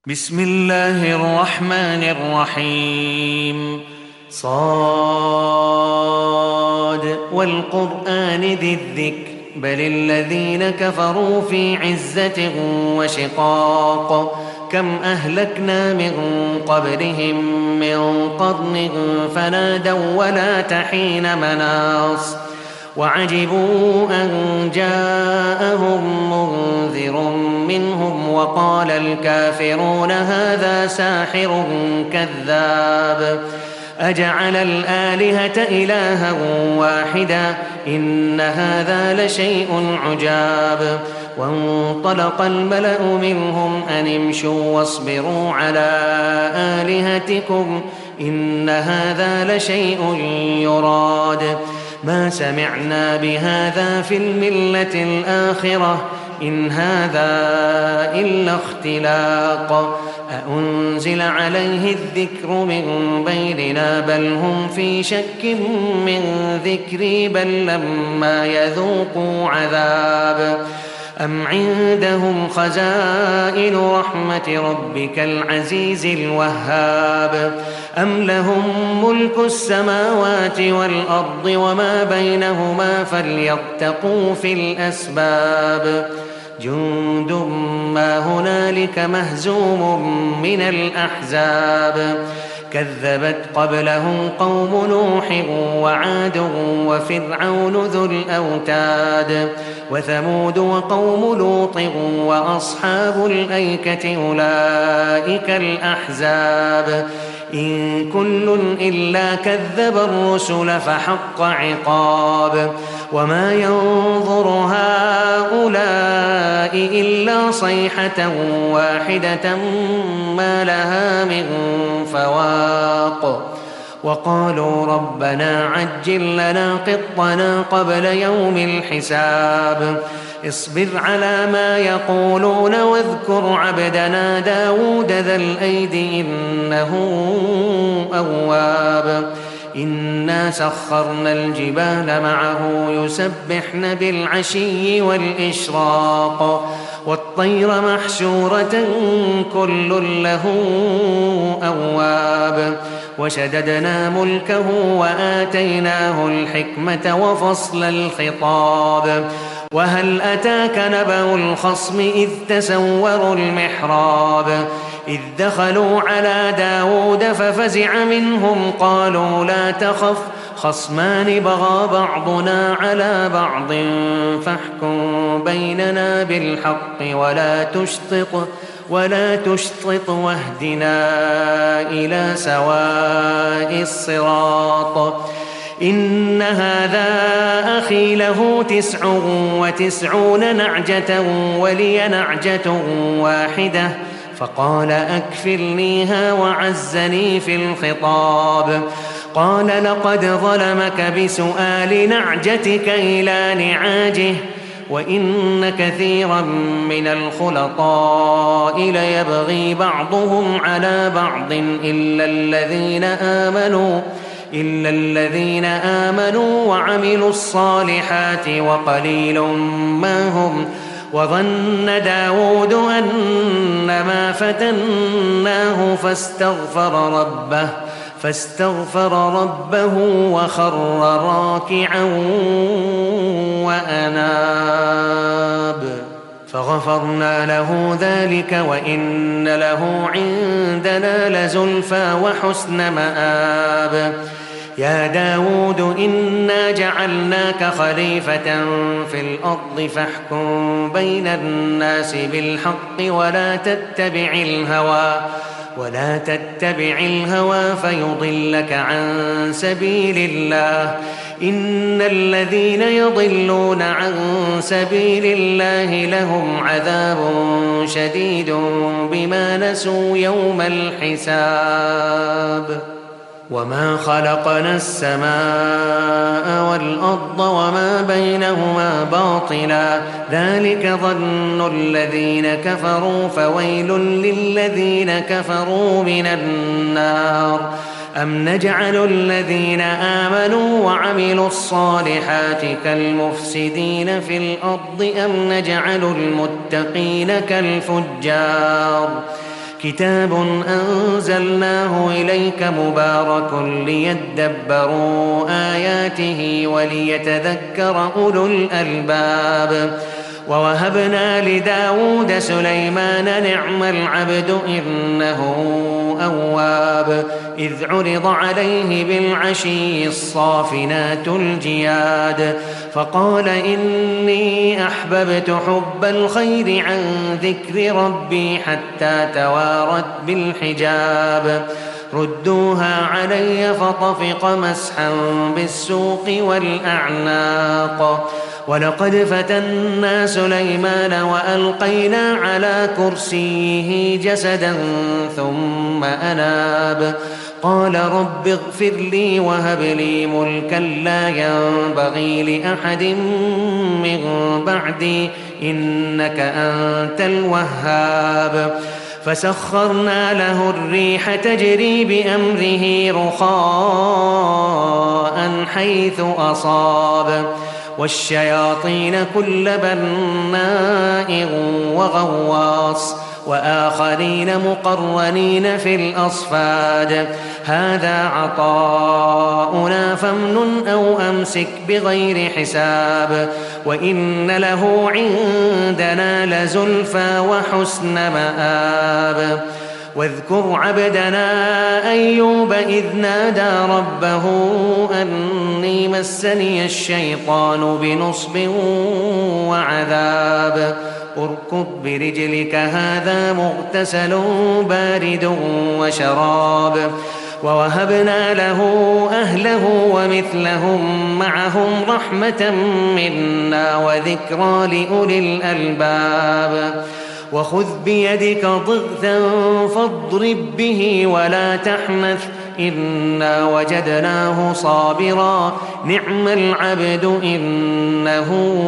بسم الله الرحمن الرحيم صاد والقرآن ذي الذكر بل الذين كفروا في عزة وشقاق كم أهلكنا من قبلهم من قرن فنادوا ولا تحين مناص وعجبوا أن جاءهم منذر منهم وقال الكافرون هذا ساحر كذاب أجعل الآلهة إلها واحدا إن هذا لشيء عجاب وانطلق الملأ منهم أن امشوا واصبروا على آلهتكم إن هذا لشيء يراد ما سمعنا بهذا في الملة الآخرة إن هذا إلا اختلاق أأنزل عليه الذكر من بيننا بل هم في شك من ذكري بل لما يذوقوا عذاب أم عندهم خزائن رحمة ربك العزيز الوهاب أم لهم ملك السماوات والأرض وما بينهما فليرتقوا في الأسباب جند ما هنالك مهزوم من الأحزاب كذبت قبلهم قوم نوح وعاد وفرعون ذو الأوتاد وثمود وقوم لوط وأصحاب الأيكة أولئك الأحزاب إن كل إلا كذب الرسل فحق عقاب وما ينظر هؤلاء إلا صيحة واحدة ما لها من فواق وقالوا ربنا عجل لنا قطنا قبل يوم الحساب اصبر على ما يقولون واذكر عبدنا داود ذا الأيد إنه أواب إنا سخرنا الجبال معه يسبحن بالعشي والإشراق والطير محشورة كل له أواب وشددنا ملكه وآتيناه الحكمة وفصل الخطاب وهل أتاك نبأ الخصم إذ تسوروا المحراب إذ دخلوا على داود ففزع منهم قالوا لا تخف خصمان بغى بعضنا على بعض فاحكم بيننا بالحق ولا تشطط واهدنا إلى سواء الصراط إن هذا أخي له 99 نعجة ولي نعجة واحدة فقال أكفلنيها وعزني في الخطاب قال لقد ظلمك بسؤال نعجتك إلى نعاجه وإن كثيرا من الخلطاء ليبغي بعضهم على بعض إلا الذين آمنوا وعملوا الصالحات وقليل ما هم وظن داود أنما فتناه فاستغفر ربه وخر راكعا وأناب فغفرنا له ذلك وإن له عندنا لزلفى وحسن مآب يا داود إنا جعلناك خليفة في الأرض فاحكم بين الناس بالحق ولا تتبع الهوى فيضلك عن سبيل الله إن الذين يضلون عن سبيل الله لهم عذاب شديد بما نسوا يوم الحساب وما خلقنا السماء والأرض وما بينهما باطلا ذلك ظن الذين كفروا فويل للذين كفروا من النار أم نجعل الذين آمنوا وعملوا الصالحات كالمفسدين في الأرض أم نجعل المتقين كالفجار كتاب أنزلناه إليك مبارك ليدبروا آياته وليتذكر أولو الألباب ووهبنا لداود سليمان نعم العبد إنه أواب إذ عرض عليه بالعشي الصافنات الجياد فقال إني أحببت حب الخير عن ذكر ربي حتى توارت بالحجاب ردوها علي فطفق مسحا بالسوق والأعناق ولقد فتنا سليمان وألقينا على كرسيه جسدا ثم أناب قال رب اغفر لي وهب لي ملكا لا ينبغي لأحد من بعدي إنك أنت الوهاب فسخرنا له الريح تجري بأمره رخاء حيث أصاب والشياطين كل بناء وغواص وآخرين مقرنين في الأصفاد هذا عطاؤنا فامنن أو أمسك بغير حساب وإن له عندنا لزلفى وحسن مآب واذكر عبدنا أيوب إذ نادى ربه أني مسني الشيطان بنصب وعذاب اركض برجلك هذا مغتسل بارد وشراب ووهبنا له أهله ومثلهم معهم رحمة منا وذكرى لأولي الألباب وخذ بيدك ضغثا فاضرب به ولا تحنث إنا وجدناه صابرا نعم العبد إنه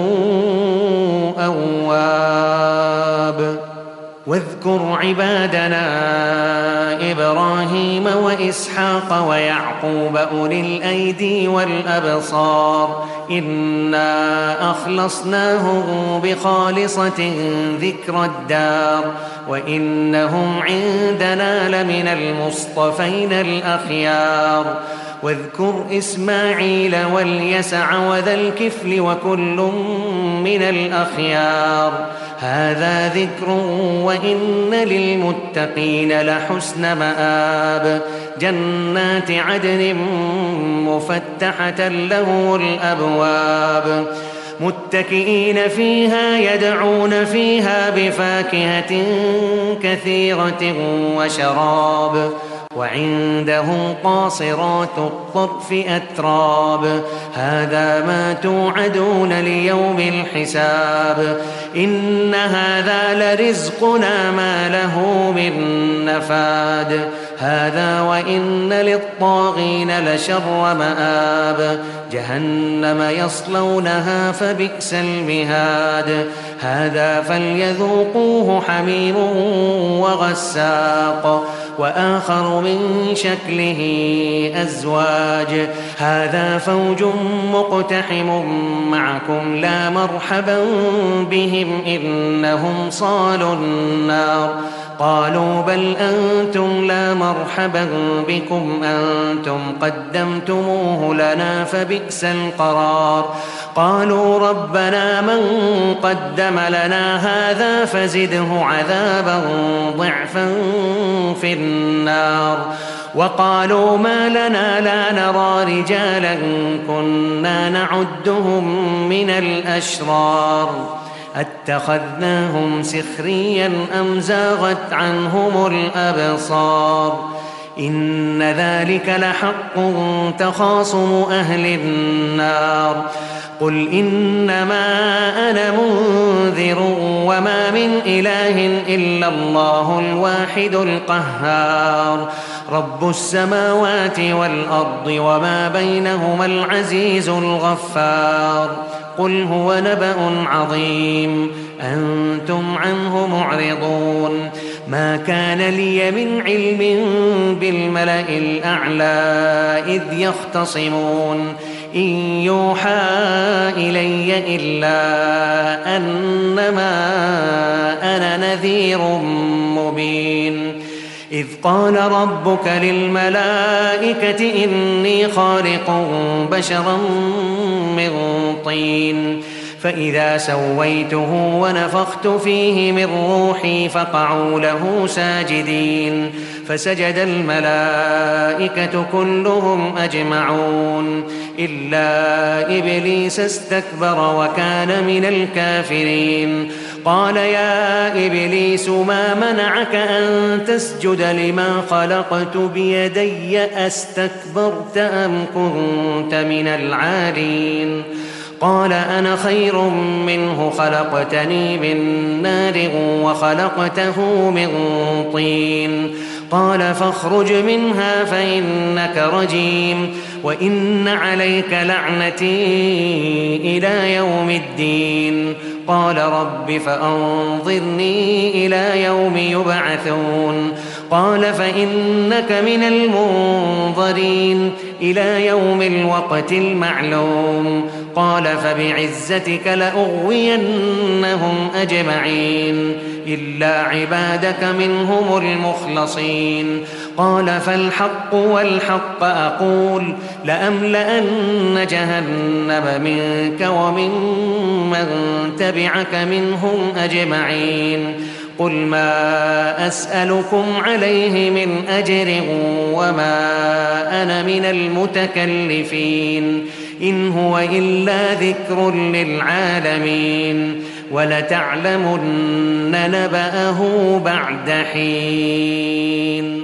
أواب واذكر عبادنا إبراهيم وإسحاق ويعقوب أولي الأيدي والأبصار إنا أخلصناهم بخالصة ذكر الدار وإنهم عندنا لمن المصطفين الأخيار واذكر إسماعيل واليسع وذا الكفل وكل من الأخيار هذا ذكر وإن للمتقين لحسن مآب جنات عدن مفتحة له الأبواب متكئين فيها يدعون فيها بفاكهة كثيرة وشراب وعندهم قاصرات الطرف أتراب هذا ما توعدون ليوم الحساب إن هذا لرزقنا ما له من نفاد هذا وإن للطاغين لشر مآب جهنم يصلونها فبئس المهاد هذا فليذوقوه حميم وغساق وآخر من شكله أزواج هذا فوج مقتحم معكم لا مرحبا بهم إنهم صالوا النار قالوا بل أنتم لا مرحبا بكم أنتم قدمتموه لنا فبئس القرار قالوا ربنا من قدم لنا هذا فزده عذابا ضعفا في النار وقالوا ما لنا لا نرى رجالا كنا نعدهم من الأشرار اتخذناهم سخريا أم زاغت عنهم الأبصار إن ذلك لحق تخاصم أهل النار قل إنما أنا منذر وما من إله إلا الله الواحد القهار رب السماوات والأرض وما بينهما العزيز الغفار قل هو نبأ عظيم أنتم عنه معرضون ما كان لي من علم بالملأ الأعلى إذ يختصمون إن يوحى إلي إلا أنما أنا نذير مبين إذ قال ربك للملائكة إني خالق بشرا من طين فإذا سويته ونفخت فيه من روحي فقعوا له ساجدين فسجد الملائكة كلهم أجمعون إلا إبليس استكبر وكان من الكافرين قال يا إبليس ما منعك أن تسجد لما خلقت بيدي أستكبرت أم كنت من العالين قال أنا خير منه خلقتني من نار وخلقته من طين قال فاخرج منها فإنك رجيم وإن عليك لعنتي إلى يوم الدين قال رب فأنظرني إلى يوم يبعثون قال فإنك من المنظرين إلى يوم الوقت المعلوم قال فبعزتك لأغوينهم أجمعين إلا عبادك منهم المخلصين قال فالحق والحق أقول لأملأن جهنم منك ومن من تبعك منهم أجمعين قل ما أسألكم عليه من أجر وما أنا من المتكلفين إن هو إلا ذكر للعالمين ولتعلمن نبأه بعد حين